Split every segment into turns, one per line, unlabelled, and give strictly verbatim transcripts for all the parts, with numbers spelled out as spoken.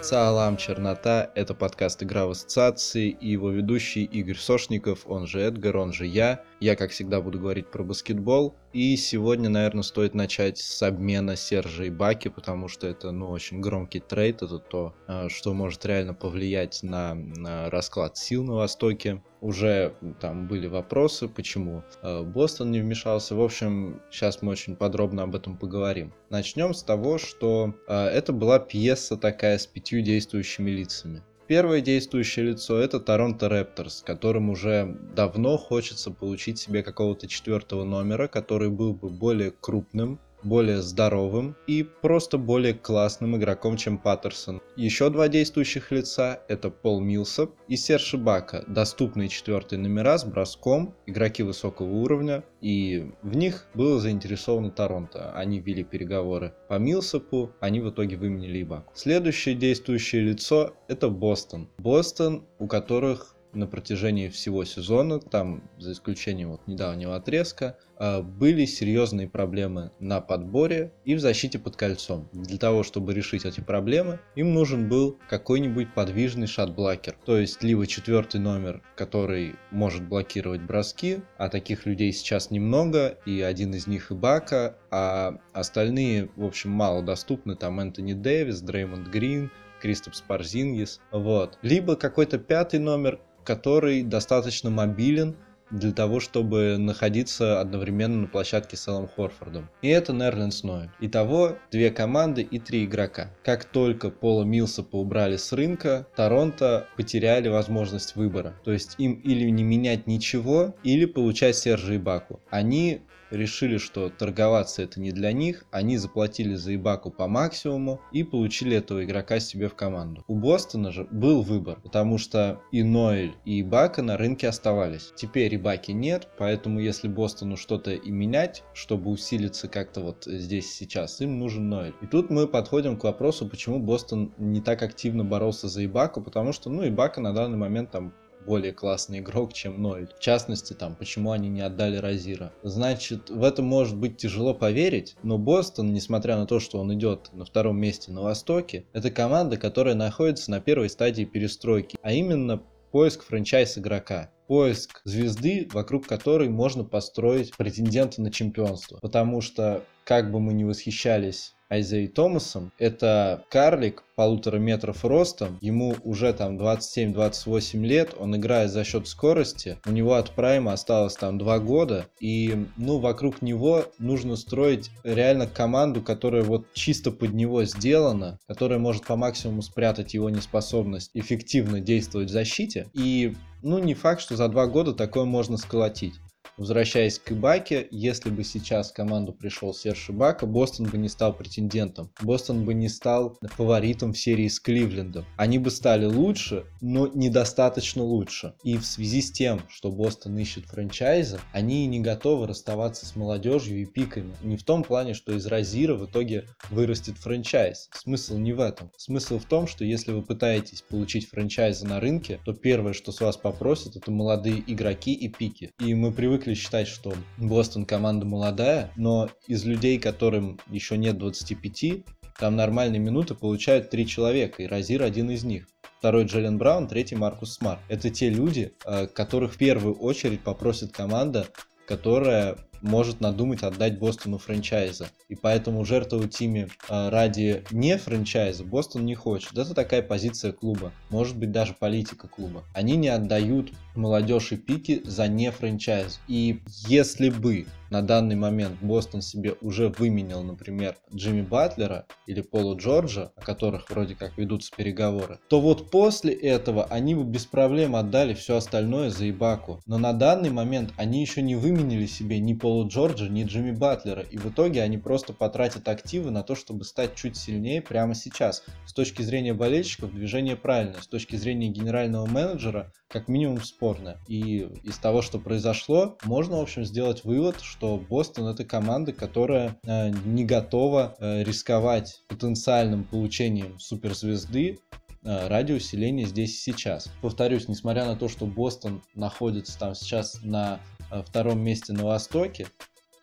Салам, чернота, это подкаст «Игра в ассоциации» и его ведущий Игорь Сошников, он же Эдгар, он же я. Я, как всегда, буду говорить про баскетбол. И сегодня, наверное, стоит начать с обмена Сержа Ибаки, потому что это, ну, очень громкий трейд, это то, что может реально повлиять на, на расклад сил на Востоке. Уже там были вопросы, почему Бостон не вмешался. В общем, сейчас мы очень подробно об этом поговорим. Начнем с того, что это была пьеса такая с пятью действующими лицами. Первое действующее лицо — это Торонто Репторс, которым уже давно хочется получить себе какого-то четвертого номера, который был бы более крупным, более здоровым и просто более классным игроком, чем Паттерсон. Еще два действующих лица — это Пол Милсап и Серж Ибака, доступные четвертые номера с броском, игроки высокого уровня, и в них было заинтересовано Торонто. Они вели переговоры по Милсапу, они в итоге выменили Ибаку. Следующее действующее лицо — это Бостон. Бостон, у которых на протяжении всего сезона, там за исключением вот недавнего отрезка, были серьезные проблемы на подборе и в защите под кольцом. Для того, чтобы решить эти проблемы, им нужен был какой-нибудь подвижный шотблокер, то есть либо четвертый номер, который может блокировать броски, а таких людей сейчас немного, и один из них Ибака, а остальные, в общем, мало доступны, там Энтони Дэвис, Дреймонд Грин, Кристопс Порзингис, вот. Либо какой-то пятый номер, который достаточно мобилен для того, чтобы находиться одновременно на площадке с Элом Хорфордом. И это Нерленс Ноэль. Итого две команды и три игрока. Как только Пола Милсапа убрали с рынка, Торонто потеряли возможность выбора. То есть им или не менять ничего, или получать Сержа Ибаку. Они решили, что торговаться это не для них, они заплатили за Ибаку по максимуму и получили этого игрока себе в команду. У Бостона же был выбор, потому что и Ноэль, и Ибака на рынке оставались. Теперь Ибаки нет, поэтому если Бостону что-то и менять, чтобы усилиться как-то вот здесь сейчас, им нужен Ноэль. И тут мы подходим к вопросу, почему Бостон не так активно боролся за Ибаку, потому что, ну, Ибака на данный момент там более классный игрок, чем Ноэль. В частности, там, почему они не отдали Розира. Значит, в это может быть тяжело поверить, но Бостон, несмотря на то, что он идет на втором месте на Востоке, это команда, которая находится на первой стадии перестройки, а именно поиск франчайз-игрока. Поиск звезды, вокруг которой можно построить претендента на чемпионство. Потому что, как бы мы ни восхищались Айзеей Томасом, это карлик полутора метров ростом, ему уже там двадцать семь двадцать восемь лет, он играет за счет скорости, у него от прайма осталось там два года, и ну вокруг него нужно строить реально команду, которая вот чисто под него сделана, которая может по максимуму спрятать его неспособность эффективно действовать в защите, и ну не факт, что за два года такое можно сколотить. Возвращаясь к Ибаке, если бы сейчас в команду пришел Серж Ибака, Бостон бы не стал претендентом. Бостон бы не стал фаворитом в серии с Кливлендом. Они бы стали лучше, но недостаточно лучше. И в связи с тем, что Бостон ищет франчайза, они не готовы расставаться с молодежью и пиками. Не в том плане, что из Розира в итоге вырастет франчайз. Смысл не в этом. Смысл в том, что если вы пытаетесь получить франчайза на рынке, то первое, что с вас попросят, это молодые игроки и пики. И мы привыкли считать, что Бостон команда молодая, но из людей, которым еще нет двадцати пяти, там нормальные минуты получают три человека, и Розир один из них. Второй Джейлен Браун, третий Маркус Смарт. Это те люди, которых в первую очередь попросит команда, которая может надумать отдать Бостону франчайза. И поэтому жертвовать ими ради не франчайза Бостон не хочет. Это такая позиция клуба. Может быть, даже политика клуба. Они не отдают молодежь и пики за не франчайз. И если бы на данный момент Бостон себе уже выменял, например, Джимми Батлера или Пола Джорджа, о которых вроде как ведутся переговоры, то вот после этого они бы без проблем отдали все остальное за Ибаку. Но на данный момент они еще не выменяли себе ни Пола Джорджа, ни Джимми Батлера, и в итоге они просто потратят активы на то, чтобы стать чуть сильнее прямо сейчас. С точки зрения болельщиков движение правильное, с точки зрения генерального менеджера как минимум спорное. И из того, что произошло, можно, в общем, сделать вывод, что Бостон — это команда, которая э, не готова э, рисковать потенциальным получением суперзвезды э, ради усиления здесь и сейчас. Повторюсь, несмотря на то, что Бостон находится там сейчас на э, втором месте на Востоке,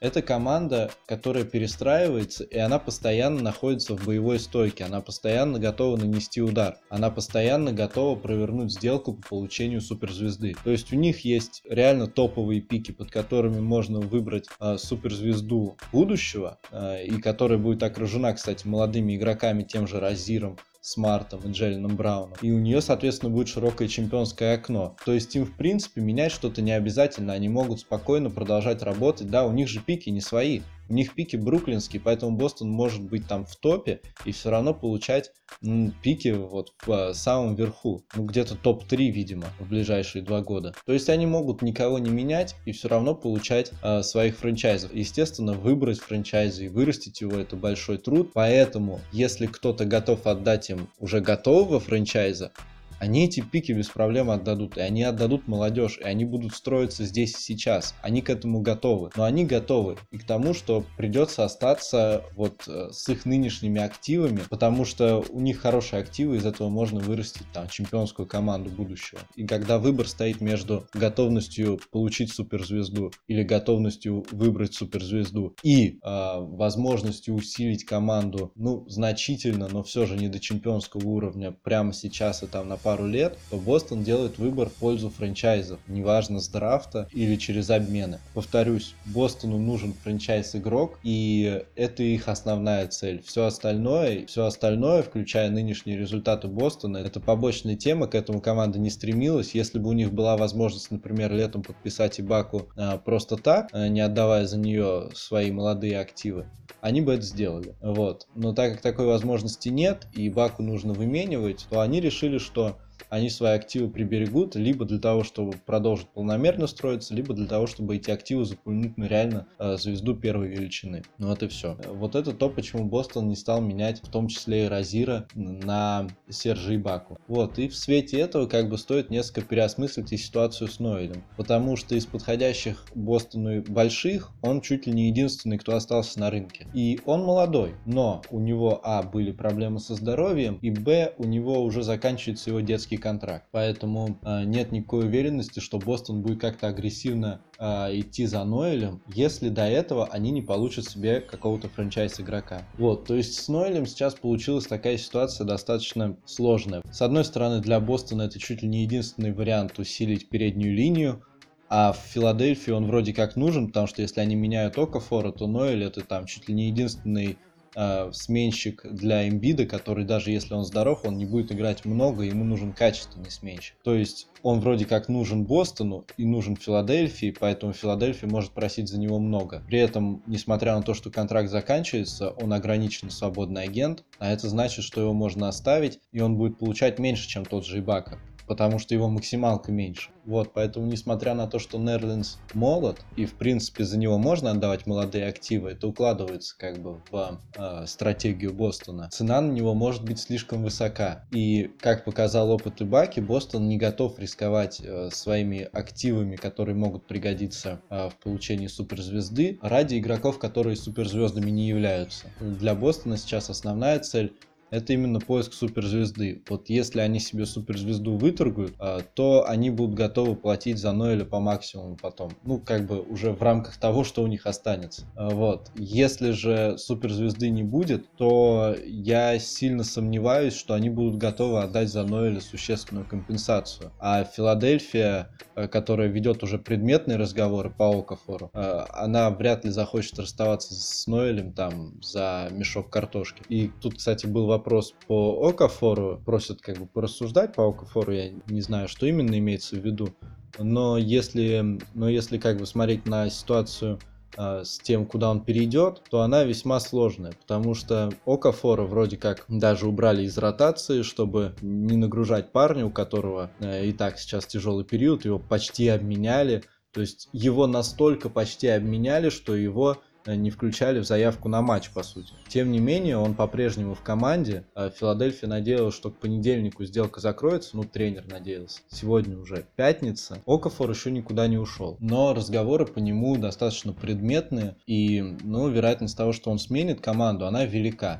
Это команда, которая перестраивается, и она постоянно находится в боевой стойке, она постоянно готова нанести удар, она постоянно готова провернуть сделку по получению суперзвезды. То есть у них есть реально топовые пики, под которыми можно выбрать э, суперзвезду будущего, э, и которая будет окружена, кстати, молодыми игроками, тем же Розиром, Смартом и Джейленом Брауном. И у нее, соответственно, будет широкое чемпионское окно. То есть им, в принципе, менять что-то не обязательно. Они могут спокойно продолжать работать. Да, у них же пики не свои. У них пики бруклинские, поэтому Бостон может быть там в топе и все равно получать м, пики вот в а, самом верху. Ну, где-то топ три, видимо, в ближайшие два года. То есть они могут никого не менять и все равно получать а, своих франчайзов. Естественно, выбрать франчайзы и вырастить его — это большой труд. Поэтому, если кто-то готов отдать им уже готового франчайза, они эти пики без проблем отдадут, и они отдадут молодежь, и они будут строиться здесь и сейчас. Они к этому готовы. Но они готовы и к тому, что придется остаться вот с их нынешними активами, потому что у них хорошие активы, из этого можно вырастить там чемпионскую команду будущего. И когда выбор стоит между готовностью получить суперзвезду или готовностью выбрать суперзвезду и э, возможностью усилить команду, ну, значительно, но все же не до чемпионского уровня прямо сейчас и там на пару лет, то Бостон делает выбор в пользу франчайзов, неважно с драфта или через обмены. Повторюсь, Бостону нужен франчайз-игрок, и это их основная цель. Все остальное, все остальное, включая нынешние результаты Бостона, это побочная тема, к этому команда не стремилась. Если бы у них была возможность, например, летом подписать Ибаку а, просто так, а, не отдавая за нее свои молодые активы, они бы это сделали. Вот. Но так как такой возможности нет, и Ибаку нужно выменивать, то они решили, что они свои активы приберегут либо для того, чтобы продолжить полномерно строиться, либо для того, чтобы эти активы запульнуть на реально э, звезду первой величины. Ну вот и все. Вот это то, почему Бостон не стал менять в том числе и Розира на Сержа Ибаку. Вот, и в свете этого как бы стоит несколько переосмыслить и ситуацию с Ноэлем. Потому что из подходящих Бостону больших он чуть ли не единственный, кто остался на рынке. И он молодой, но у него, а, были проблемы со здоровьем, и, б, у него уже заканчивается его детский контракт. Поэтому э, нет никакой уверенности, что Бостон будет как-то агрессивно э, идти за Ноэлем, если до этого они не получат себе какого-то франчайз-игрока. Вот, то есть с Ноэлем сейчас получилась такая ситуация достаточно сложная. С одной стороны, для Бостона это чуть ли не единственный вариант усилить переднюю линию, а в Филадельфии он вроде как нужен, потому что если они меняют Окафора, то Ноэль это там чуть ли не единственный э, сменщик для Эмбида, который даже если он здоров, он не будет играть много, ему нужен качественный сменщик. То есть он вроде как нужен Бостону и нужен Филадельфии, поэтому Филадельфия может просить за него много. При этом, несмотря на то, что контракт заканчивается, он ограниченно свободный агент, а это значит, что его можно оставить, и он будет получать меньше, чем тот же Ибака, потому что его максималка меньше. Вот, поэтому, несмотря на то, что Нерлинс молод, и, в принципе, за него можно отдавать молодые активы, это укладывается как бы в э, стратегию Бостона. Цена на него может быть слишком высока. И, как показал опыт Ибаки, Бостон не готов рисковать э, своими активами, которые могут пригодиться э, в получении суперзвезды, ради игроков, которые суперзвездами не являются. Для Бостона сейчас основная цель — это именно поиск суперзвезды. Вот если они себе суперзвезду выторгуют, то они будут готовы платить за Ноэля по максимуму потом. Ну, как бы уже в рамках того, что у них останется. Вот. Если же суперзвезды не будет, то я сильно сомневаюсь, что они будут готовы отдать за Ноэля существенную компенсацию. А Филадельфия, которая ведет уже предметные разговоры по Окафору, она вряд ли захочет расставаться с Ноэлем там за мешок картошки. И тут, кстати, был вопрос Вопрос по Окафору, просят как бы порассуждать по Окафору, я не знаю, что именно имеется в виду, но если, но если как бы смотреть на ситуацию э, с тем, куда он перейдет, то она весьма сложная, потому что Окафора вроде как даже убрали из ротации, чтобы не нагружать парня, у которого э, и так сейчас тяжелый период, его почти обменяли, то есть его настолько почти обменяли, что его не включали в заявку на матч, по сути. Тем не менее, он по-прежнему в команде. Филадельфия надеялась, что к понедельнику сделка закроется. Ну, тренер надеялся. Сегодня уже пятница. Окафор еще никуда не ушел. Но разговоры по нему достаточно предметные. И, ну, вероятность того, что он сменит команду, она велика.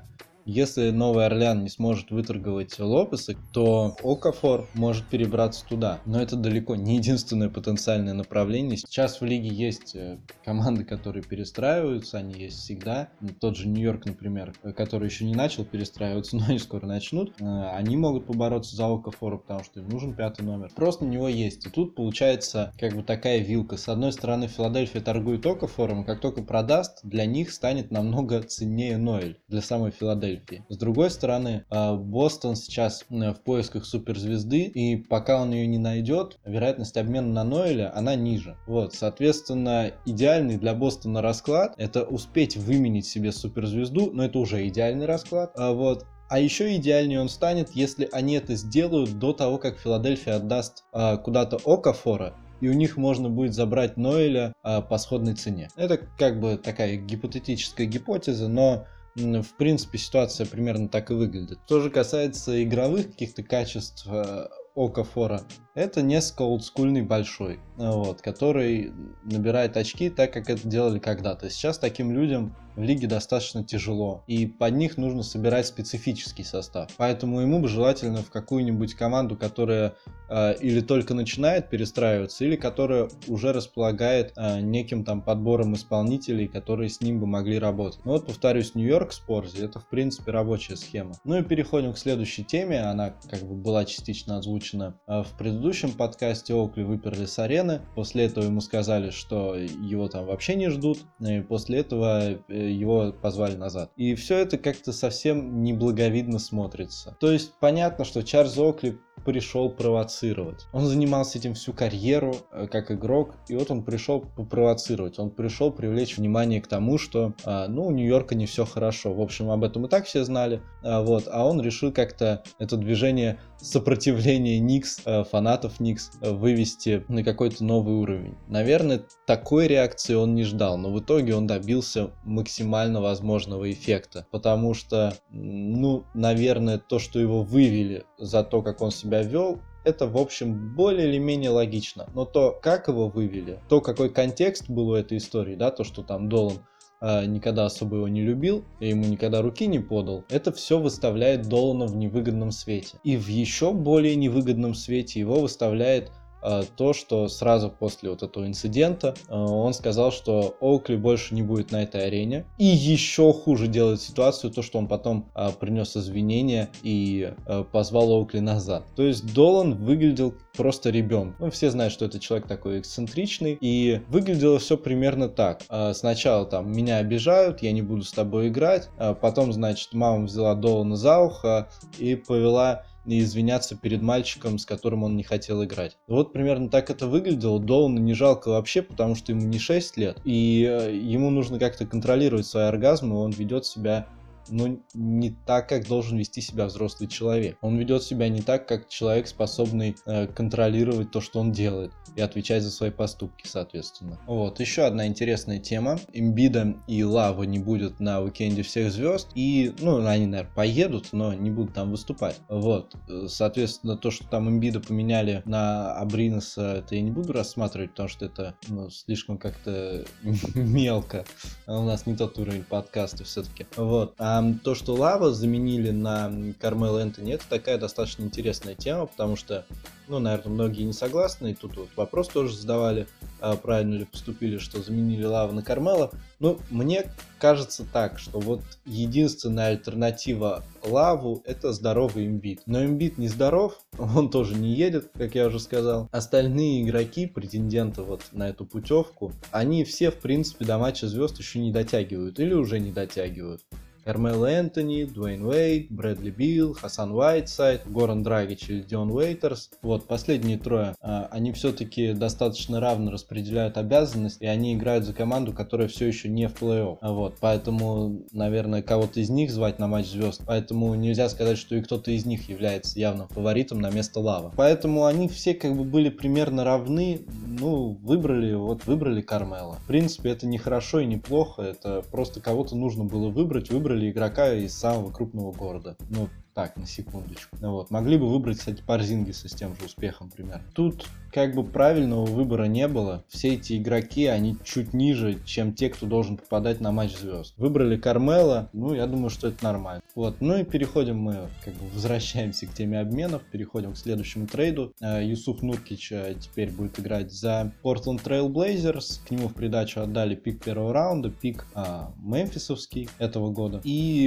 Если Новый Орлеан не сможет выторговать Лопеса, то Окафор может перебраться туда. Но это далеко не единственное потенциальное направление. Сейчас в лиге есть команды, которые перестраиваются, они есть всегда. Тот же Нью-Йорк, например, который еще не начал перестраиваться, но они скоро начнут. Они могут побороться за Окафора, потому что им нужен пятый номер. Просто у него есть. И тут получается как бы такая вилка. С одной стороны, Филадельфия торгует Окафором, и как только продаст, для них станет намного ценнее Ноэль, для самой Филадельфии. С другой стороны, Бостон сейчас в поисках суперзвезды, и пока он ее не найдет, вероятность обмена на Ноэля, она ниже. Вот, соответственно, идеальный для Бостона расклад — это успеть выменить себе суперзвезду, но это уже идеальный расклад. А вот А еще идеальнее он станет, если они это сделают до того, как Филадельфия отдаст а, куда-то Окафора, и у них можно будет забрать Ноэля а, по сходной цене. Это как бы такая гипотетическая гипотеза, но в принципе ситуация примерно так и выглядит. Что же касается игровых каких-то качеств а, Окафора, это несколько олдскульный большой, вот, который набирает очки так, как это делали когда-то. Сейчас таким людям в лиге достаточно тяжело, и под них нужно собирать специфический состав. Поэтому ему бы желательно в какую-нибудь команду, которая э, или только начинает перестраиваться, или которая уже располагает э, неким там подбором исполнителей, которые с ним бы могли работать. Ну вот, повторюсь, Нью-Йорк Спорзи — это в принципе рабочая схема. Ну и переходим к следующей теме, она как бы была частично озвучена э, в предыдущем В предыдущем подкасте. Оукли выперли с арены, после этого ему сказали, что его там вообще не ждут, и после этого его позвали назад. И все это как-то совсем неблаговидно смотрится. То есть понятно, что Чарльз Оукли пришел провоцировать. Он занимался этим всю карьеру как игрок, и вот он пришел попровоцировать. Он пришел привлечь внимание к тому, что ну, у Нью-Йорка не все хорошо. В общем, об этом и так все знали. Вот. А он решил как-то это движение сопротивления Никс, фанатов Никс, вывести на какой-то новый уровень. Наверное, такой реакции он не ждал, но в итоге он добился максимально возможного эффекта. Потому что, ну, наверное, то, что его вывели за то, как он себя вел, это, в общем, более или менее логично. Но то, как его вывели, то, какой контекст был у этой истории, да, то, что там Долан э, никогда особо его не любил, и ему никогда руки не подал, это все выставляет Долана в невыгодном свете. И в еще более невыгодном свете его выставляет то, что сразу после вот этого инцидента он сказал, что Оукли больше не будет на этой арене. И еще хуже делает ситуацию то, что он потом принес извинения и позвал Оукли назад. То есть Долан выглядел просто ребенком. Ну, все знают, что это человек такой эксцентричный. И выглядело все примерно так. Сначала там меня обижают, я не буду с тобой играть. Потом, значит, мама взяла Долана за ухо и повела и извиняться перед мальчиком, с которым он не хотел играть. Вот примерно так это выглядело. Долана не жалко вообще, потому что ему не шесть лет, и ему нужно как-то контролировать свои оргазмы, он ведет себя, ну, не так, как должен вести себя взрослый человек. Он ведет себя не так, как человек, способный э, контролировать то, что он делает, и отвечать за свои поступки, соответственно. Вот, еще одна интересная тема. Эмбида и Лава не будет на уикенде всех звезд, и, ну, они, наверное, поедут, но не будут там выступать. Вот, соответственно, то, что там Эмбида поменяли на Абриноса, это я не буду рассматривать, потому что это, ну, слишком как-то мелко. У нас не тот уровень подкаста все-таки. Вот. А то, что Лава заменили на Кармело Энтони, это такая достаточно интересная тема, потому что, ну, наверное, многие не согласны, и тут вот вопрос тоже задавали, а правильно ли поступили, что заменили Лава на Кармело. Ну, мне кажется так, что вот единственная альтернатива Лаву — это здоровый Эмбид. Но Эмбид не здоров, он тоже не едет, как я уже сказал. Остальные игроки, претенденты вот на эту путевку, они все, в принципе, до матча звезд еще не дотягивают или уже не дотягивают. Кармело Энтони, Дуэйн Уэйд, Брэдли Билл, Хасан Уайтсайд, Горан Драгич или Дион Уэйтерс. Вот, последние трое, а, они все-таки достаточно равно распределяют обязанности, и они играют за команду, которая все еще не в плей-офф. Вот, поэтому, наверное, кого-то из них звать на матч звезд. Поэтому нельзя сказать, что и кто-то из них является явным фаворитом на место Лава. Поэтому они все как бы были примерно равны. Ну, выбрали, вот выбрали Кармело. В принципе, это не хорошо и не плохо, это просто кого-то нужно было выбрать, выбрали игрока из самого крупного города. Ну, Так, на секундочку. Ну вот. Могли бы выбрать, кстати, Порзингиса с тем же успехом примерно. Тут как бы правильного выбора не было. Все эти игроки, они чуть ниже, чем те, кто должен попадать на матч звезд. Выбрали Кармела, ну, я думаю, что это нормально. Вот, ну и переходим мы, как бы возвращаемся к теме обменов, переходим к следующему трейду. Юсуф Нуркич теперь будет играть за Portland Trail Blazers. К нему в придачу отдали пик первого раунда, пик а, мемфисовский этого года. И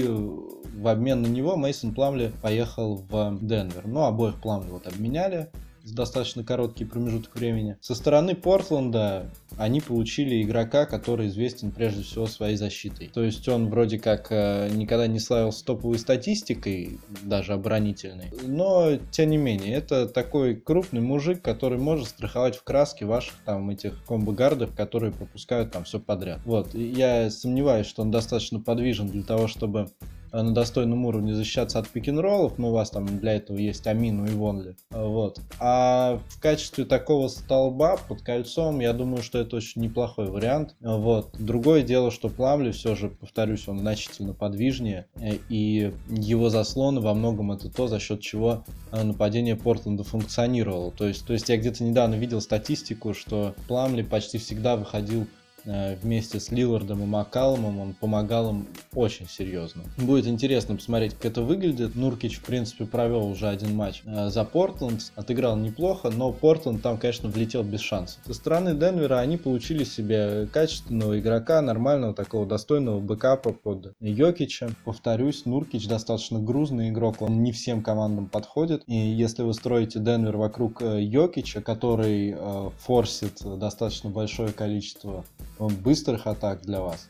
в обмен на него Мейсон Пламли поехал в Денвер. Ну, обоих Пламли вот обменяли за достаточно короткий промежуток времени. Со стороны Портленда они получили игрока, который известен прежде всего своей защитой. То есть он вроде как э, никогда не славился топовой статистикой, даже оборонительной, но тем не менее, это такой крупный мужик, который может страховать в краске ваших там этих комбо-гардов, которые пропускают там все подряд. Вот, и я сомневаюсь, что он достаточно подвижен для того, чтобы на достойном уровне защищаться от пик-н-роллов, но у вас там для этого есть Амину и Вонли. Вот. А в качестве такого столба под кольцом, я думаю, что это очень неплохой вариант. Вот. Другое дело, что Пламли все же, повторюсь, он значительно подвижнее, и его заслоны во многом это то, за счет чего нападение Портленда функционировало. То есть, то есть я где-то недавно видел статистику, что Пламли почти всегда выходил вместе с Лиллардом и Маккалумом, он помогал им очень серьезно. Будет интересно посмотреть, как это выглядит. Нуркич, в принципе, провел уже один матч за Портленд, отыграл неплохо, но Портленд там, конечно, влетел без шансов. Со стороны Денвера они получили себе качественного игрока, нормального, такого достойного бэкапа под Йокича. Повторюсь, Нуркич достаточно грузный игрок, он не всем командам подходит, и если вы строите Денвер вокруг Йокича, который э, форсит достаточно большое количество быстрых атак для вас,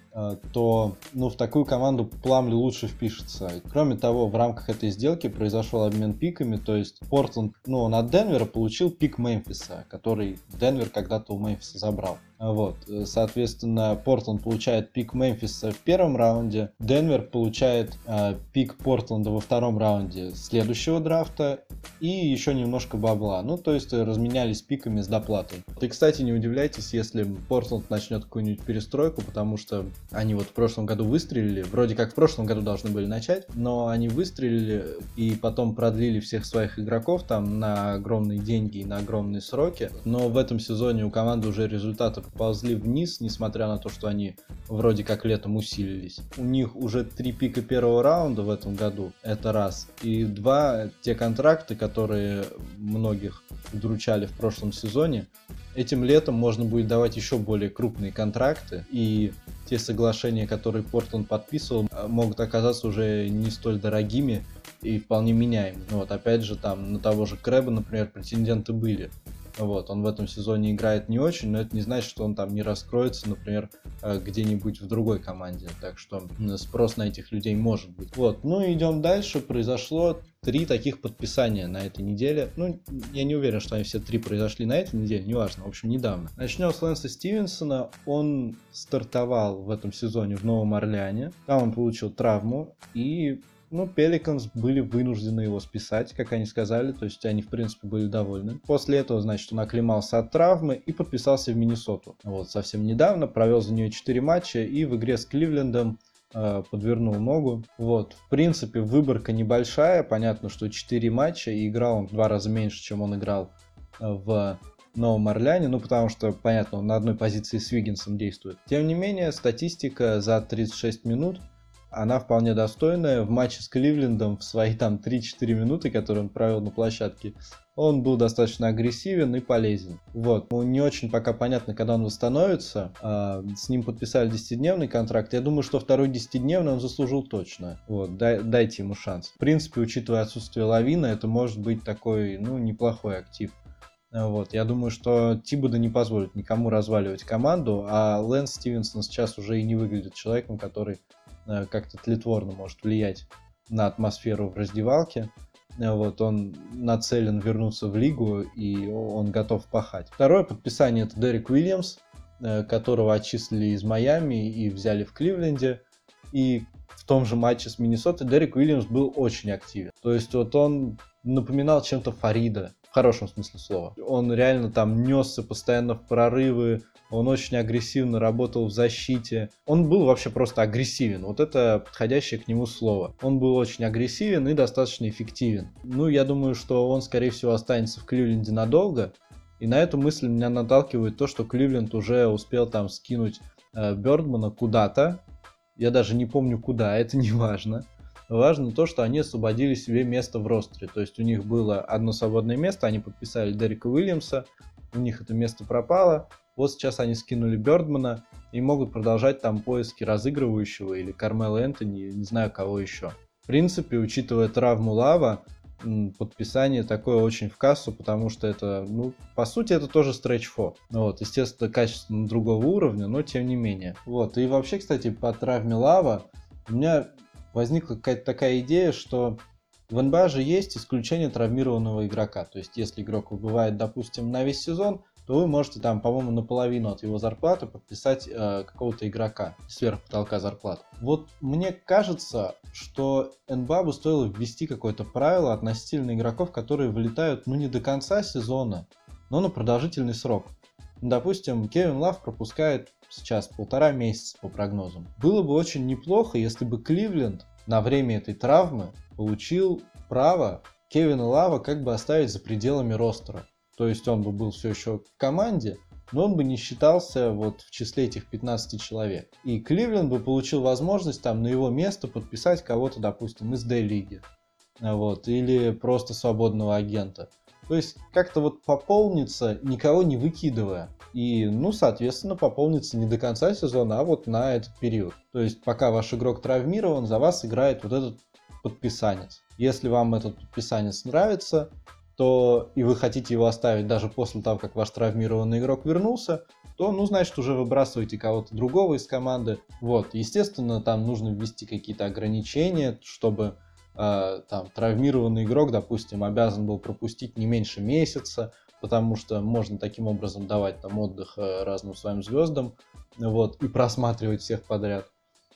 то ну, в такую команду Пламли лучше впишется. Кроме того, в рамках этой сделки произошел обмен пиками, то есть Портленд, ну, он от Денвера получил пик Мемфиса, который Денвер когда-то у Мемфиса забрал. Вот, соответственно, Портленд получает пик Мемфиса в первом раунде, Денвер получает э, пик Портленда во втором раунде следующего драфта и еще немножко бабла. Ну, то есть разменялись пиками с доплатой. И, кстати, не удивляйтесь, если Портленд начнет какую-нибудь перестройку, потому что они вот в прошлом году выстрелили, вроде как в прошлом году должны были начать, но они выстрелили и потом продлили всех своих игроков там на огромные деньги и на огромные сроки, но в этом сезоне у команды уже результаты поползли вниз, несмотря на то, что они вроде как летом усилились. У них уже три пика первого раунда в этом году, это раз, и два, те контракты, которые многих удручали в прошлом сезоне, этим летом можно будет давать еще более крупные контракты, и те соглашения, которые Портленд подписывал, могут оказаться уже не столь дорогими и вполне меняемыми. Вот, опять же, там на того же Крэба, например, претенденты были. Вот, он в этом сезоне играет не очень, но это не значит, что он там не раскроется, например, где-нибудь в другой команде. Так что спрос на этих людей может быть. Вот, ну и идем дальше. Произошло три таких подписания на этой неделе. Ну, я не уверен, что они все три произошли на этой неделе, неважно, в общем, недавно. Начнем с Лэнса Стивенсона. Он стартовал в этом сезоне в Новом Орлеане. Там он получил травму и... Ну, Пеликанс были вынуждены его списать, как они сказали, то есть они, в принципе, были довольны. После этого, значит, он оклемался от травмы и подписался в Миннесоту. Вот, совсем недавно, провел за нее четыре матча и в игре с Кливлендом э, подвернул ногу. Вот, в принципе, выборка небольшая, понятно, что четыре матча, и играл он в два раза меньше, чем он играл э, в Новом Орлеане, ну, потому что, понятно, он на одной позиции с Виггинсом действует. Тем не менее, статистика за тридцать шесть минут, она вполне достойная. В матче с Кливлендом в свои там три-четыре минуты, которые он провел на площадке, он был достаточно агрессивен и полезен. Вот. Ну, не очень пока понятно, когда он восстановится. А, с ним подписали десятидневный контракт. Я думаю, что второй десятидневный он заслужил точно. Вот. Дай, дайте ему шанс. В принципе, учитывая отсутствие Лавина, это может быть такой, ну, неплохой актив. Вот. Я думаю, что Тибодо не позволит никому разваливать команду, а Лэнс Стивенсон сейчас уже и не выглядит человеком, который как-то тлетворно может влиять на атмосферу в раздевалке. Вот, он нацелен вернуться в лигу, и он готов пахать. Второе подписание — это Дерек Уильямс, которого отчислили из Майами и взяли в Кливленде. И в том же матче с Миннесотой Дерек Уильямс был очень активен. То есть вот он напоминал чем-то Фарида, в хорошем смысле слова. Он реально там несся постоянно в прорывы, он очень агрессивно работал в защите. Он был вообще просто агрессивен, вот это подходящее к нему слово. Он был очень агрессивен и достаточно эффективен. Ну, я думаю, что он, скорее всего, останется в Кливленде надолго. И на эту мысль меня наталкивает то, что Кливленд уже успел там скинуть э, Бёрдмана куда-то. Я даже не помню куда, это не важно. Важно то, что они освободили себе место в ростере. То есть у них было одно свободное место, они подписали Дерека Уильямса, у них это место пропало. Вот сейчас они скинули Бёрдмана и могут продолжать там поиски разыгрывающего или Кармела Энтони, не знаю кого еще. В принципе, учитывая травму Лава, подписание такое очень в кассу, потому что это, ну, по сути, это тоже стретч-фо. Вот, естественно, качественно другого уровня, но тем не менее. Вот, и вообще, кстати, по травме Лава у меня возникла какая-то такая идея, что в эн би эй же есть исключение травмированного игрока. То есть, если игрок выбывает, допустим, на весь сезон, то вы можете там, по-моему, наполовину от его зарплаты подписать э, какого-то игрока сверх потолка зарплат. Вот мне кажется, что эн би эй бы стоило ввести какое-то правило относительно игроков, которые вылетают, ну, не до конца сезона, но на продолжительный срок. Допустим, Кевин Лав пропускает сейчас полтора месяца по прогнозам. Было бы очень неплохо, если бы Кливленд на время этой травмы получил право Кевина Лава как бы оставить за пределами ростера. То есть он бы был все еще в команде, но он бы не считался вот в числе этих пятнадцати человек. И Кливленд бы получил возможность там на его место подписать кого-то, допустим, из D-лиги. Вот, или просто свободного агента. То есть как-то вот пополниться, никого не выкидывая. И, ну, соответственно, пополниться не до конца сезона, а вот на этот период. То есть пока ваш игрок травмирован, за вас играет вот этот подписанец. Если вам этот подписанец нравится, то и вы хотите его оставить даже после того, как ваш травмированный игрок вернулся, то, ну, значит, уже выбрасываете кого-то другого из команды. Вот, естественно, там нужно ввести какие-то ограничения, чтобы э, там травмированный игрок, допустим, обязан был пропустить не меньше месяца, потому что можно таким образом давать там отдых э, разным своим звездам, вот, и просматривать всех подряд.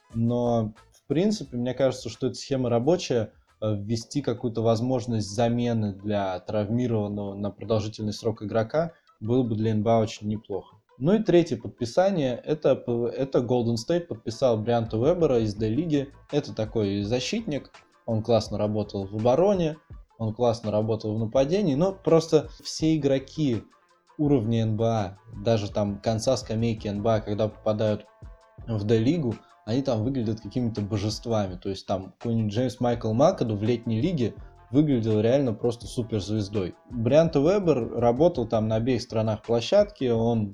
Но, в принципе, мне кажется, что эта схема рабочая. Ввести какую-то возможность замены для травмированного на продолжительный срок игрока было бы для эн би эй очень неплохо. Ну и третье подписание, это, это Golden State подписал Брайанта Вебера из D-лиги. Это такой защитник, он классно работал в обороне, он классно работал в нападении, но просто все игроки уровня эн би эй, даже там конца скамейки эн би эй, когда попадают в D-лигу, они там выглядят какими-то божествами. То есть там какой-нибудь Джеймс Майкл Макаду в летней лиге выглядел реально просто суперзвездой. Брайант Вебер работал там на обеих сторонах площадки, он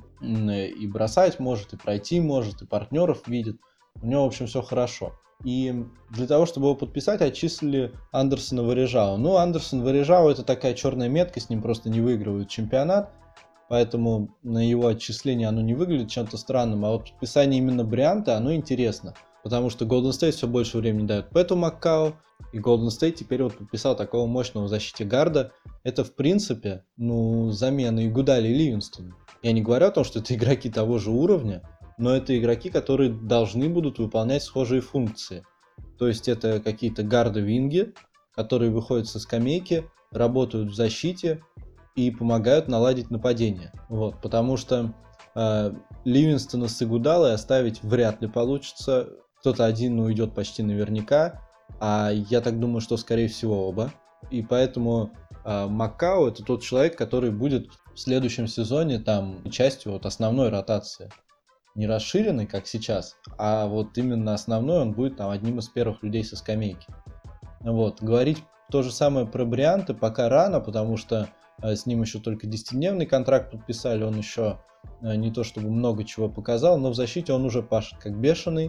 и бросать может, и пройти может, и партнеров видит. У него, в общем, все хорошо. И для того, чтобы его подписать, отчислили Андерсона Варежау. Ну, Андерсон Варежау — это такая черная метка, с ним просто не выигрывают чемпионат. Поэтому на его отчисление оно не выглядит чем-то странным, а вот подписание именно Брайанта, оно интересно, потому что Golden State все больше времени дает Пэту Маккау, и Golden State теперь вот подписал такого мощного в защите гарда. Это, в принципе, ну, замена Игудали и Ливинстона. Я не говорю о том, что это игроки того же уровня, но это игроки, которые должны будут выполнять схожие функции. То есть это какие-то гарды-винги, которые выходят со скамейки, работают в защите и помогают наладить нападение. Вот, потому что э, Ливинстона с Игудалой оставить вряд ли получится. Кто-то один уйдет почти наверняка, а я так думаю, что скорее всего оба. И поэтому э, Маккау — это тот человек, который будет в следующем сезоне там частью вот основной ротации. Не расширенной, как сейчас, а вот именно основной, он будет там одним из первых людей со скамейки. Вот, говорить то же самое про Брайанта пока рано, потому что с ним еще только десятидневный контракт подписали, он еще не то чтобы много чего показал, но в защите он уже пашет как бешеный.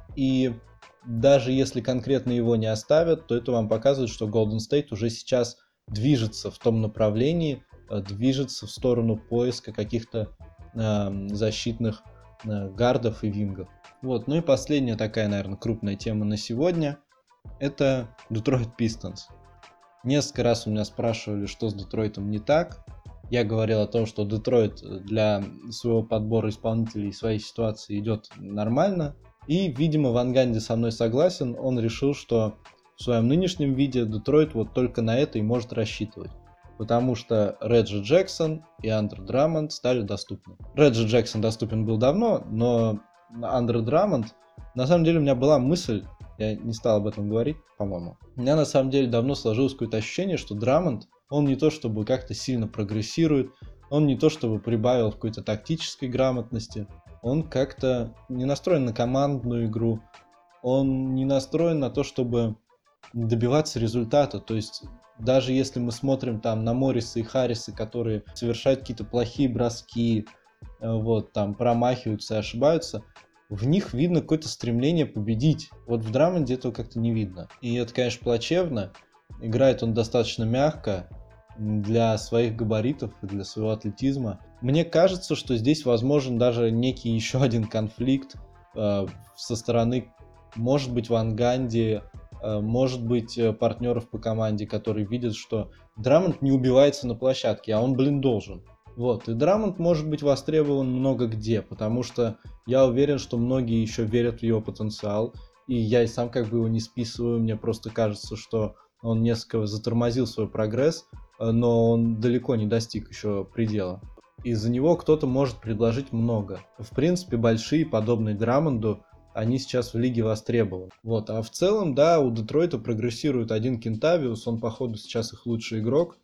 И даже если конкретно его не оставят, то это вам показывает, что Golden State уже сейчас движется в том направлении, движется в сторону поиска каких-то э, защитных э, гардов и вингов. Вот. Ну и последняя такая, наверное, крупная тема на сегодня — это Detroit Pistons. Несколько раз у меня спрашивали, что с Детройтом не так. Я говорил о том, что Детройт для своего подбора исполнителей и своей ситуации идет нормально. И, видимо, Ван Ганди со мной согласен. Он решил, что в своем нынешнем виде Детройт вот только на это и может рассчитывать. Потому что Реджи Джексон и Андре Драмонд стали доступны. Реджи Джексон доступен был давно, но Андре Драмонд... На самом деле у меня была мысль, я не стал об этом говорить, по-моему. У меня на самом деле давно сложилось какое-то ощущение, что Драмонд, он не то чтобы как-то сильно прогрессирует, он не то чтобы прибавил какой-то тактической грамотности, он как-то не настроен на командную игру, он не настроен на то, чтобы добиваться результата. То есть даже если мы смотрим там на Морриса и Харриса, которые совершают какие-то плохие броски, вот, там промахиваются и ошибаются, в них видно какое-то стремление победить. Вот в Драмонде этого как-то не видно. И это, конечно, плачевно. Играет он достаточно мягко для своих габаритов и для своего атлетизма. Мне кажется, что здесь возможен даже некий еще один конфликт э, со стороны, может быть, Ван Ганди, э, может быть, партнеров по команде, которые видят, что Драмонд не убивается на площадке, а он, блин, должен. Вот, и Драмонд может быть востребован много где, потому что я уверен, что многие еще верят в его потенциал, и я и сам как бы его не списываю, мне просто кажется, что он несколько затормозил свой прогресс, но он далеко не достиг еще предела. Из-за него кто-то может предложить много. В принципе, большие, подобные Драмонду, они сейчас в лиге востребованы. Вот, а в целом, да, у Детройта прогрессирует один Кентавиус, он, походу, сейчас их лучший игрок.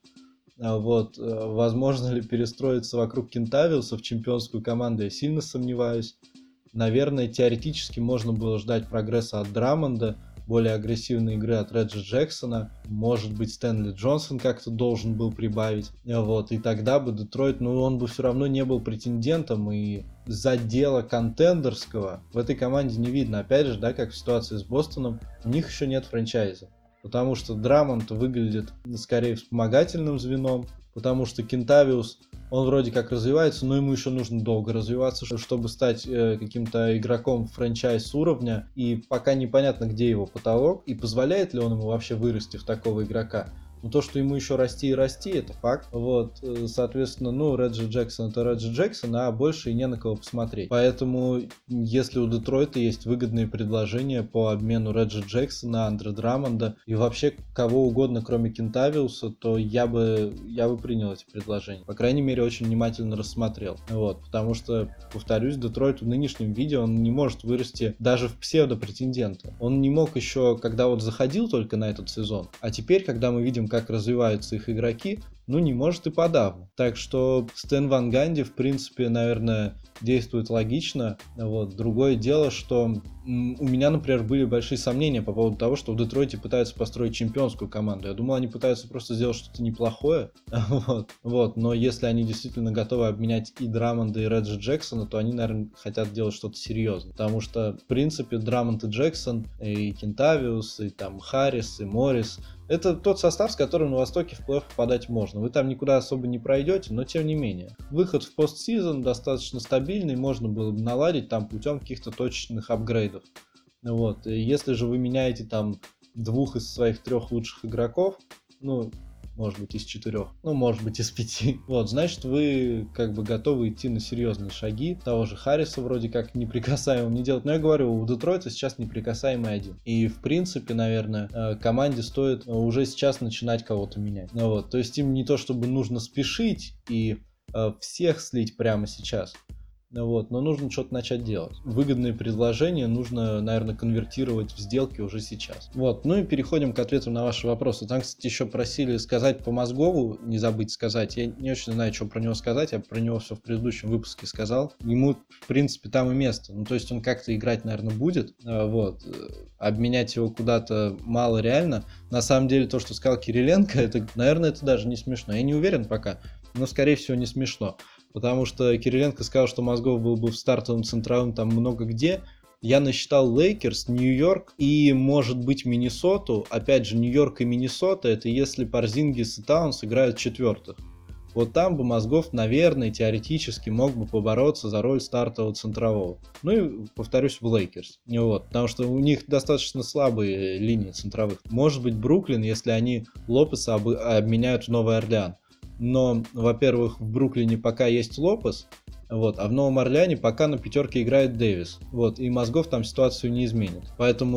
Вот, возможно ли перестроиться вокруг Кентавиуса в чемпионскую команду, я сильно сомневаюсь. Наверное, теоретически можно было ждать прогресса от Драмонда, более агрессивной игры от Реджи Джексона. Может быть, Стэнли Джонсон как-то должен был прибавить. Вот, и тогда бы Детройт, ну, он бы все равно не был претендентом, и задела контендерского в этой команде не видно. Опять же, да, как в ситуации с Бостоном, у них еще нет франчайза. Потому что Драмонд выглядит скорее вспомогательным звеном, потому что Кентавиус, он вроде как развивается, но ему еще нужно долго развиваться, чтобы стать э, каким-то игроком франчайз уровня, и пока непонятно, где его потолок, и позволяет ли он ему вообще вырасти в такого игрока. Но то, что ему еще расти и расти, это факт. Вот, соответственно, ну, Реджи Джексон это Реджи Джексон, а больше и не на кого посмотреть. Поэтому, если у Детройта есть выгодные предложения по обмену Реджи Джексона, Андре Драмонда и вообще кого угодно, кроме Кентавиуса, то я бы, я бы принял эти предложения. По крайней мере, очень внимательно рассмотрел. Вот, потому что, повторюсь, Детройт в нынешнем виде, он не может вырасти даже в псевдопретендента. Он не мог еще, когда вот заходил только на этот сезон, а теперь, когда мы видим, как развиваются их игроки, ну, не может и подавно. Так что Стэн Ван Ганди, в принципе, наверное, действует логично. Вот. Другое дело, что м, у меня, например, были большие сомнения по поводу того, что в Детройте пытаются построить чемпионскую команду. Я думал, они пытаются просто сделать что-то неплохое. Вот. Вот. Но если они действительно готовы обменять и Драмонда, и Реджи Джексона, то они, наверное, хотят делать что-то серьезное. Потому что, в принципе, Драмонд и Джексон, и Кентавиус, и там Харрис, и Моррис — это тот состав, с которым на Востоке в плей-офф попадать можно. Вы там никуда особо не пройдете, но тем не менее. Выход в постсезон достаточно стабильный, можно было бы наладить там путем каких-то точечных апгрейдов. Вот. И если же вы меняете там двух из своих трех лучших игроков, ну, может быть, из четырех, ну, может быть, из пяти. Вот, значит, вы как бы готовы идти на серьезные шаги. Того же Харриса вроде как неприкасаемым не делать. Но я говорю, у Детройта сейчас неприкасаемый один. И, в принципе, наверное, команде стоит уже сейчас начинать кого-то менять. Ну, вот, то есть им не то, чтобы нужно спешить и всех слить прямо сейчас. Вот, но нужно что-то начать делать. Выгодные предложения нужно, наверное, конвертировать в сделки уже сейчас. Вот, ну и переходим к ответам на ваши вопросы. Там, кстати, еще просили сказать по Мозгову, не забыть сказать. Я не очень знаю, что про него сказать, я про него все в предыдущем выпуске сказал. Ему, в принципе, там и место. Ну, то есть он как-то играть, наверное, будет. Вот, обменять его куда-то мало реально. На самом деле, то, что сказал Кириленко, это, наверное, это даже не смешно. Я не уверен пока, но, скорее всего, не смешно. Потому что Кириленко сказал, что Мозгов был бы в стартовом центровом там много где. Я насчитал Лейкерс, Нью-Йорк и, может быть, Миннесоту. Опять же, Нью-Йорк и Миннесота — это если Порзингис и Таунс играют четвертых. Вот там бы Мозгов, наверное, теоретически мог бы побороться за роль стартового центрового. Ну и, повторюсь, в Лейкерс. Вот, потому что у них достаточно слабые линии центровых. Может быть, Бруклин, если они Лопеса об... обменяют в Новый Орлеан. Но, во-первых, в Бруклине пока есть Лопес, вот, а в Новом Орлеане пока на пятерке играет Дэвис. Вот, и Мозгов там ситуацию не изменит. Поэтому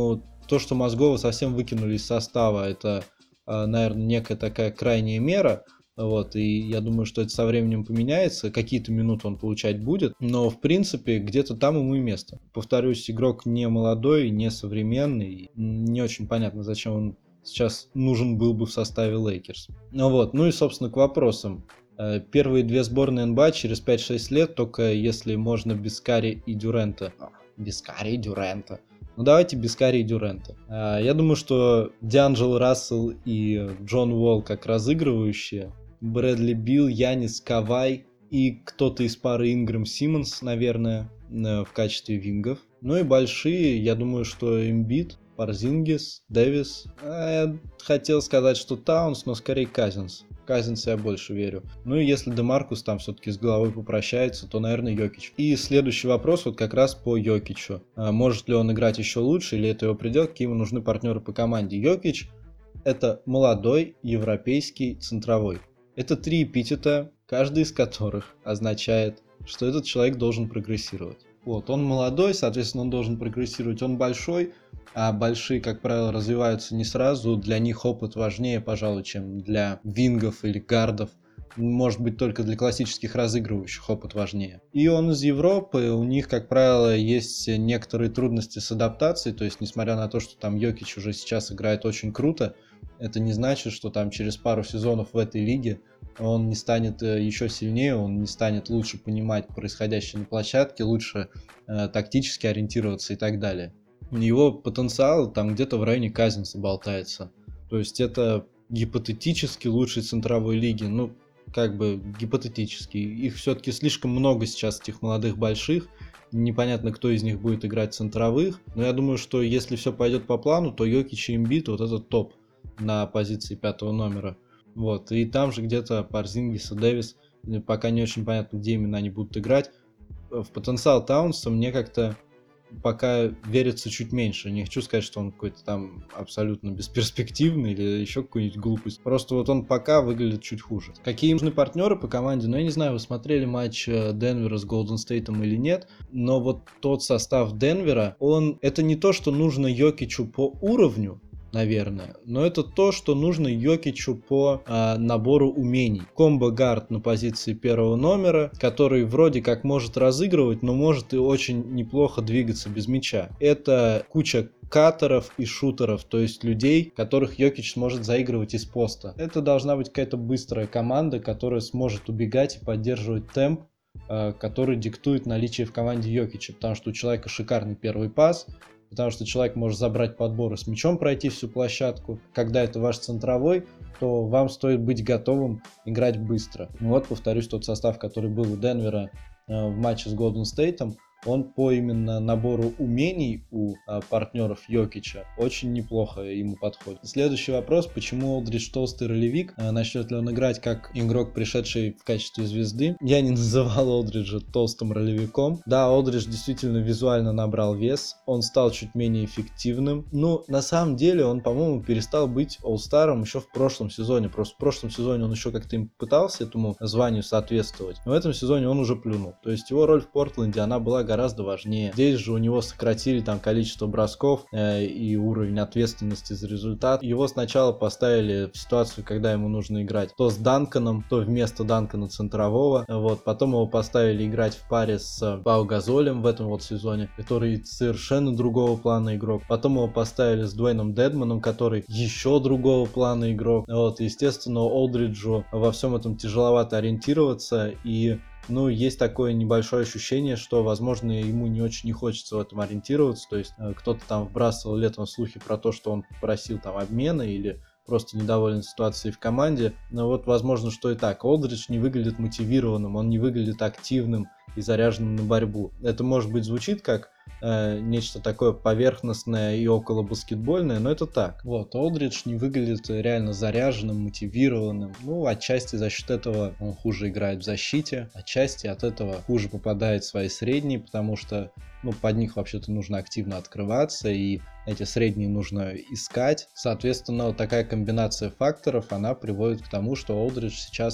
То, что Мозгова совсем выкинули из состава, это, наверное, некая такая крайняя мера. Вот, и я думаю, что это со временем поменяется, какие-то минуты он получать будет, но, в принципе, где-то там ему и место. Повторюсь, игрок не молодой, не современный, не очень понятно, зачем он сейчас нужен был бы в составе Лейкерс. Ну вот, ну и, собственно, к вопросам. Первые две сборные эн бэ а через пять-шесть лет, только если можно без Карри и Дюрента. Без Карри и Дюрента. Ну давайте без Карри и Дюрента. Я думаю, что Дианджело Рассел и Джон Уолл как разыгрывающие, Брэдли Билл, Янис, Кавай и кто-то из пары Ингрэм Симмонс, наверное, в качестве вингов. Ну и большие, я думаю, что Эмбит, Порзингис, Дэвис. Я хотел сказать, что Таунс, но скорее Казинс. Казинс я больше верю. Ну и если Демаркус там все-таки с головой попрощается, то, наверное, Йокич. И следующий вопрос вот как раз по Йокичу. Может ли он играть еще лучше, или это его предел, какие ему нужны партнеры по команде? Йокич — это молодой европейский центровой. Это три эпитета, каждый из которых означает, что этот человек должен прогрессировать. Вот, он молодой, соответственно, он должен прогрессировать, он большой, а большие, как правило, развиваются не сразу, для них опыт важнее, пожалуй, чем для вингов или гардов. Может быть, только для классических разыгрывающих опыт важнее. И он из Европы, у них, как правило, есть некоторые трудности с адаптацией, то есть, несмотря на то, что там Йокич уже сейчас играет очень круто, это не значит, что там через пару сезонов в этой лиге он не станет еще сильнее, он не станет лучше понимать происходящее на площадке, лучше э, тактически ориентироваться и так далее. Его потенциал там где-то в районе Казинса болтается. То есть это гипотетически лучший центровой лиги, ну, как бы гипотетически. Их все-таки слишком много сейчас, этих молодых больших. Непонятно, кто из них будет играть центровых. Но я думаю, что если все пойдет по плану, то Йокич и Эмбит вот этот топ на позиции пятого номера. Вот. И там же где-то Порзингис и Дэвис. Пока не очень понятно, где именно они будут играть. В потенциал Таунса мне как-то пока верится чуть меньше. Не хочу сказать, что он какой-то там абсолютно бесперспективный или еще какую-нибудь глупость. Просто вот он пока выглядит чуть хуже. Какие нужны партнеры по команде? Ну, я не знаю, вы смотрели матч Денвера с Голден Стейтом или нет, но вот тот состав Денвера, он... Это не то, что нужно Йокичу по уровню, наверное, но это то, что нужно Йокичу по а, набору умений. Комбо-гард на позиции первого номера, который вроде как может разыгрывать, но может и очень неплохо двигаться без мяча. Это куча каттеров и шутеров, то есть людей, которых Йокич сможет заигрывать из поста. Это должна быть какая-то быстрая команда, которая сможет убегать и поддерживать темп, а, который диктует наличие в команде Йокича, потому что у человека шикарный первый пас, потому что человек может забрать подбор и с мячом пройти всю площадку. Когда это ваш центровой, то вам стоит быть готовым играть быстро. Вот, повторюсь, тот состав, который был у Денвера э, в матче с Голден Стейтом, он по именно набору умений у а, партнеров Йокича очень неплохо ему подходит. Следующий вопрос: почему Олдридж толстый ролевик? А, начнет ли он играть как игрок, пришедший в качестве звезды? Я не называл Олдриджа толстым ролевиком. Да, Олдридж действительно визуально набрал вес, он стал чуть менее эффективным. Ну, на самом деле, он, по-моему, перестал быть олл-старом еще в прошлом сезоне. Просто в прошлом сезоне он еще как-то им пытался этому званию соответствовать. Но в этом сезоне он уже плюнул. То есть его роль в Портленде, она была гораздо гораздо важнее. Здесь же у него сократили там количество бросков э, и уровень ответственности за результат. Его сначала поставили в ситуацию, когда ему нужно играть то с Данканом, то вместо Данкана центрового. Вот. Потом его поставили играть в паре с Пау Газолем в этом вот сезоне, который совершенно другого плана игрок. Потом его поставили с Дуэйном Дедманом, который еще другого плана игрок. Вот. Естественно, Олдриджу во всем этом тяжеловато ориентироваться, и ну, есть такое небольшое ощущение, что, возможно, ему не очень не хочется в этом ориентироваться. То есть э, кто-то там вбрасывал летом слухи про то, что он просил там обмена или просто недоволен ситуацией в команде. Но вот, возможно, что и так. Олдридж не выглядит мотивированным, он не выглядит активным и заряженным на борьбу. Это, может быть, звучит как э, нечто такое поверхностное и около баскетбольное, но это так. Вот, Олдридж не выглядит реально заряженным, мотивированным. Ну, отчасти за счет этого он хуже играет в защите, отчасти от этого хуже попадает в свои средние, потому что ну, под них вообще-то нужно активно открываться, и эти средние нужно искать. Соответственно, такая комбинация факторов, она приводит к тому, что Олдридж сейчас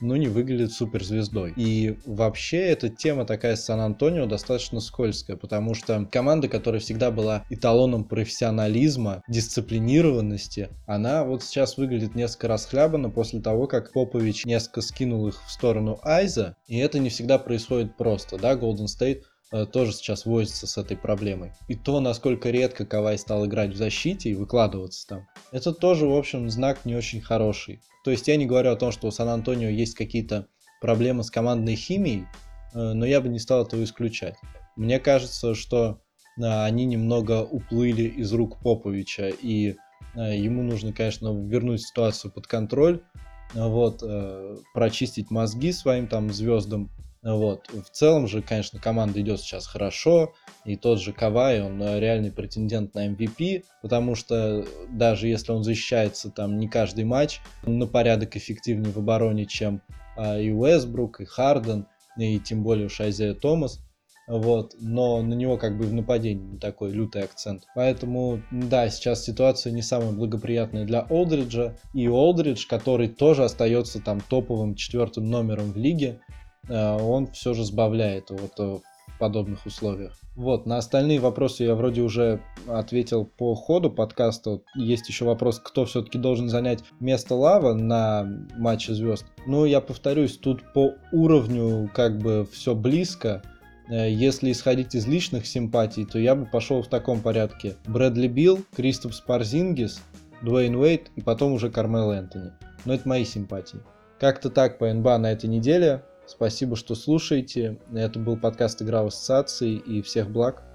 но не выглядит суперзвездой. И вообще эта тема такая с Сан-Антонио достаточно скользкая, потому что команда, которая всегда была эталоном профессионализма, дисциплинированности, она вот сейчас выглядит несколько расхлябанно после того, как Попович несколько скинул их в сторону Айза, и это не всегда происходит просто, да, Golden State тоже сейчас возится с этой проблемой. И то, насколько редко Кавай стал играть в защите и выкладываться там, это тоже, в общем, знак не очень хороший. То есть я не говорю о том, что у Сан-Антонио есть какие-то проблемы с командной химией, но я бы не стал этого исключать. Мне кажется, что они немного уплыли из рук Поповича, и ему нужно, конечно, вернуть ситуацию под контроль, вот, прочистить мозги своим там звездам. Вот. В целом же, конечно, команда идет сейчас хорошо, и тот же Кавай, он реальный претендент на эм ви пи, потому что даже если он защищается там не каждый матч, он на порядок эффективнее в обороне, чем а, и Уэсбрук, и Харден, и тем более уж Айзея Томас, вот, но на него как бы в нападении не такой лютый акцент. Поэтому, да, сейчас ситуация не самая благоприятная для Олдриджа, и Олдридж, который тоже остается там топовым четвертым номером в лиге, он все же сбавляет вот в подобных условиях. Вот, на остальные вопросы я вроде уже ответил по ходу подкаста. Есть еще вопрос, кто все-таки должен занять место Лава на матче звезд. Ну, я повторюсь, тут по уровню как бы все близко. Если исходить из личных симпатий, то я бы пошел в таком порядке. Брэдли Билл, Кристопс Порзингис, Дуэйн Уэйд и потом уже Кармело Энтони. Но это мои симпатии. Как-то так по эн би эй на этой неделе. Спасибо, что слушаете. Это был подкаст «Игра в ассоциации», и всех благ.